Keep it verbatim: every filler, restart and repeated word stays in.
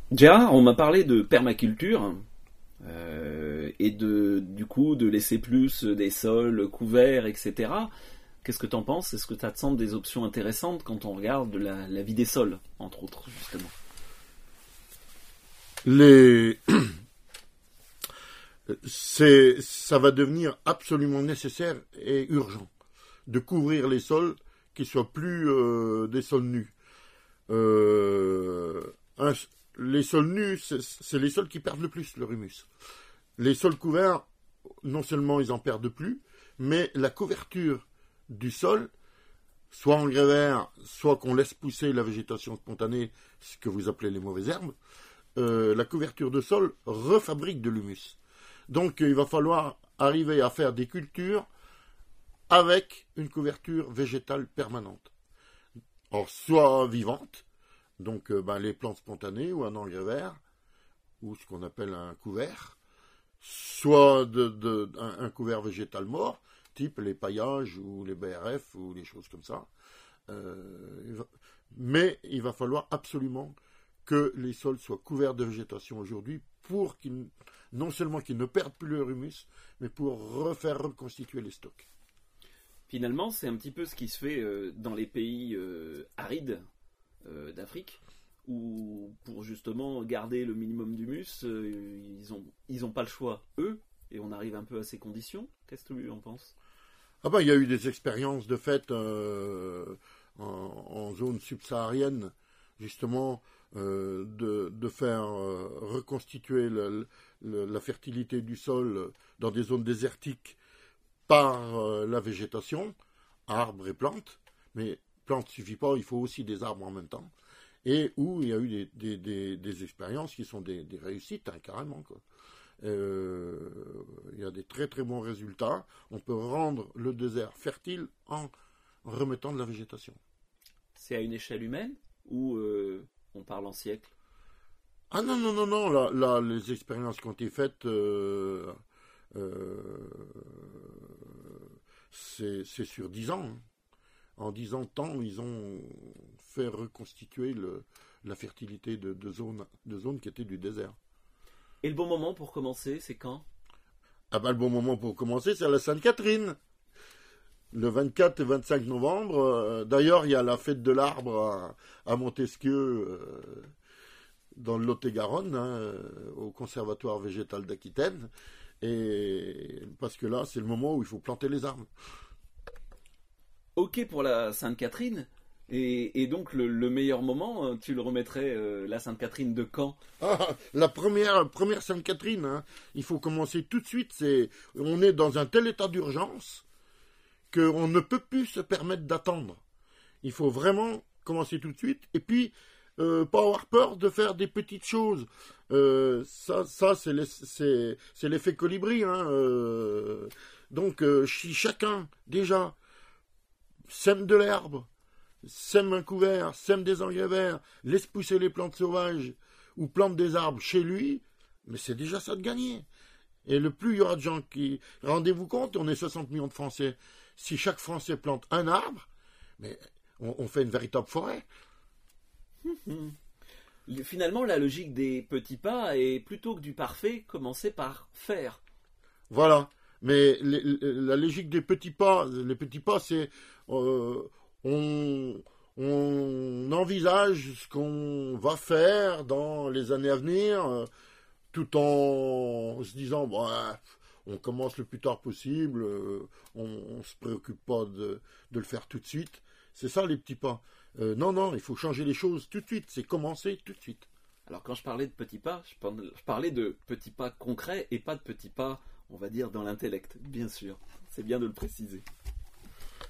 Gérard, on m'a parlé de permaculture euh, et de du coup de laisser plus des sols couverts, et cetera. Qu'est-ce que tu en penses? Est-ce que ça te semble des options intéressantes quand on regarde la, la vie des sols, entre autres, justement? Les... C'est, ça va devenir absolument nécessaire et urgent de couvrir les sols qui soient plus euh, des sols nus. Euh, un, les sols nus, c'est, c'est les sols qui perdent le plus leur humus. Les sols couverts, non seulement ils en perdent plus, mais la couverture du sol, soit en grès vert, soit qu'on laisse pousser la végétation spontanée, ce que vous appelez les mauvaises herbes, euh, la couverture de sol refabrique de l'humus. Donc il va falloir arriver à faire des cultures avec une couverture végétale permanente. Or, soit vivante, donc euh, ben, les plantes spontanées ou un engrais vert, ou ce qu'on appelle un couvert, soit de, de, un, un couvert végétal mort, type les paillages ou les B R F ou les choses comme ça. Euh, mais il va falloir absolument que les sols soient couverts de végétation aujourd'hui pour qu'ils, non seulement qu'ils ne perdent plus leur humus, mais pour refaire reconstituer les stocks. Finalement, c'est un petit peu ce qui se fait euh, dans les pays euh, arides euh, d'Afrique, où pour justement garder le minimum d'humus, euh, ils n'ont ils ont pas le choix, eux, et on arrive un peu à ces conditions. Qu'est-ce que tu en penses? Ah ben, il y a eu des expériences de fait euh, en, en zone subsaharienne, justement, euh, de, de faire euh, reconstituer le, le, la fertilité du sol dans des zones désertiques par euh, la végétation, arbres et plantes, mais plantes ne suffit pas, il faut aussi des arbres en même temps, et où il y a eu des, des, des, des expériences qui sont des, des réussites, hein, carrément, quoi. Euh, il y a des très très bons résultats. On peut rendre le désert fertile en remettant de la végétation. C'est à une échelle humaine ou euh, on parle en siècles? Ah non, non, non, non, là, là les expériences qui ont été faites, euh, euh, c'est, c'est sur dix ans. Hein. En dix ans de temps, ils ont fait reconstituer le, la fertilité de, de, zones, de zones qui étaient du désert. Et le bon moment pour commencer, c'est quand? Ah ben le bon moment pour commencer, c'est à la Sainte-Catherine. Le vingt-quatre et vingt-cinq novembre. Euh, d'ailleurs, il y a la fête de l'arbre à, à Montesquieu, euh, dans le Lot-et-Garonne, hein, euh, au Conservatoire végétal d'Aquitaine. Et parce que là, c'est le moment où il faut planter les arbres. Ok pour la Sainte-Catherine. Et, et donc le, le meilleur moment, tu le remettrais euh, la Sainte-Catherine de quand? Ah, la première, première Sainte-Catherine, hein, il faut commencer tout de suite. C'est, on est dans un tel état d'urgence qu'on ne peut plus se permettre d'attendre. Il faut vraiment commencer tout de suite. Et puis, euh, pas avoir peur de faire des petites choses. Euh, ça, ça c'est, les, c'est, c'est l'effet colibri. Hein, euh, donc, euh, si chacun, déjà, sème de l'herbe, sème un couvert, sème des engrais verts, laisse pousser les plantes sauvages ou plante des arbres chez lui, mais c'est déjà ça de gagner. Et le plus il y aura de gens qui... Rendez-vous compte, on est soixante millions de Français. Si chaque Français plante un arbre, mais on, on fait une véritable forêt. Finalement, la logique des petits pas est plutôt que du parfait, commencer par faire. Voilà. Mais les, la logique des petits pas, les petits pas, c'est... Euh, On, on envisage ce qu'on va faire dans les années à venir, euh, tout en se disant, bah, on commence le plus tard possible, euh, on ne se préoccupe pas de, de le faire tout de suite. C'est ça les petits pas. Euh, non, non, il faut changer les choses tout de suite, c'est commencer tout de suite. Alors quand je parlais de petits pas, je parlais de petits pas concrets et pas de petits pas, on va dire, dans l'intellect, bien sûr. C'est bien de le préciser.